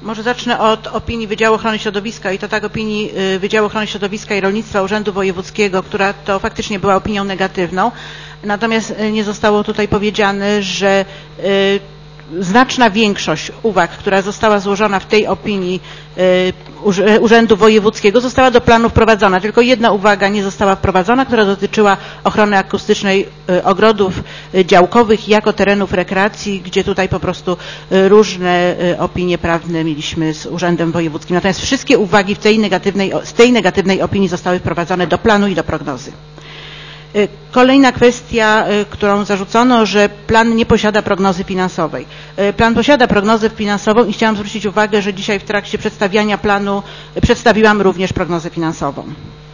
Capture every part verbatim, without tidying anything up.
Może zacznę od opinii Wydziału Ochrony Środowiska i to tak opinii Wydziału Ochrony Środowiska i Rolnictwa Urzędu Wojewódzkiego, która to faktycznie była opinią negatywną. Natomiast nie zostało tutaj powiedziane, że znaczna większość uwag, która została złożona w tej opinii Urzędu Wojewódzkiego, została do planu wprowadzona. Tylko jedna uwaga nie została wprowadzona, która dotyczyła ochrony akustycznej ogrodów działkowych jako terenów rekreacji, gdzie tutaj po prostu różne opinie prawne mieliśmy z Urzędem Wojewódzkim. Natomiast wszystkie uwagi w tej negatywnej, z tej negatywnej opinii zostały wprowadzone do planu i do prognozy. Kolejna kwestia, którą zarzucono, że plan nie posiada prognozy finansowej. Plan posiada prognozę finansową i chciałam zwrócić uwagę, że dzisiaj w trakcie przedstawiania planu przedstawiłam również prognozę finansową.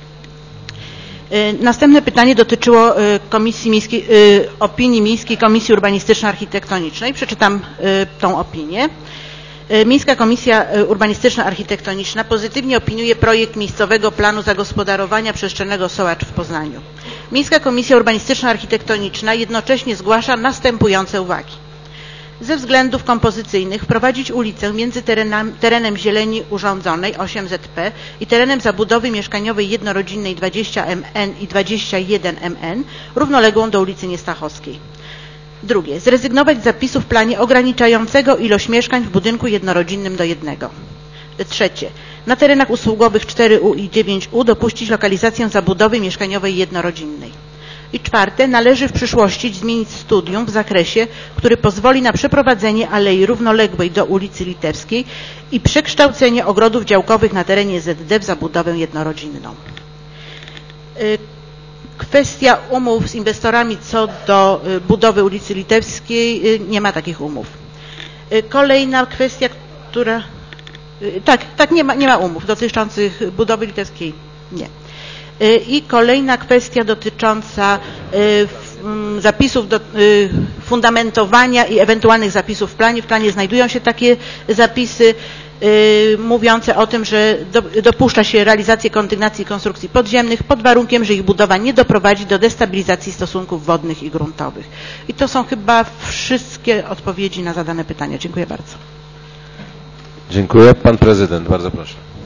Następne pytanie dotyczyło Komisji Miejskiej, opinii Miejskiej Komisji Urbanistyczno-Architektonicznej. Przeczytam tą opinię. Miejska Komisja Urbanistyczno-Architektoniczna pozytywnie opiniuje projekt miejscowego planu zagospodarowania przestrzennego Sołacz w Poznaniu. Miejska Komisja Urbanistyczno-Architektoniczna jednocześnie zgłasza następujące uwagi. Ze względów kompozycyjnych wprowadzić ulicę między terenem, terenem zieleni urządzonej osiem Z P i terenem zabudowy mieszkaniowej jednorodzinnej dwadzieścia M N i dwadzieścia jeden M N równoległą do ulicy Niestachowskiej. Drugie, zrezygnować z zapisu w planie ograniczającego ilość mieszkań w budynku jednorodzinnym do jednego. Trzecie, na terenach usługowych cztery U i dziewięć U dopuścić lokalizację zabudowy mieszkaniowej jednorodzinnej. I czwarte, należy w przyszłości zmienić studium w zakresie, który pozwoli na przeprowadzenie alei równoległej do ulicy Litewskiej i przekształcenie ogrodów działkowych na terenie Z D w zabudowę jednorodzinną. Kwestia umów z inwestorami co do budowy ulicy Litewskiej, nie ma takich umów. Kolejna kwestia, która... Tak, tak nie ma, nie ma umów dotyczących budowy litewskiej, nie. I kolejna kwestia dotycząca zapisów do fundamentowania i ewentualnych zapisów w planie. W planie znajdują się takie zapisy mówiące o tym, że dopuszcza się realizację kondygnacji konstrukcji podziemnych pod warunkiem, że ich budowa nie doprowadzi do destabilizacji stosunków wodnych i gruntowych. I to są chyba wszystkie odpowiedzi na zadane pytania. Dziękuję bardzo. Dziękuję. Pan prezydent, bardzo proszę.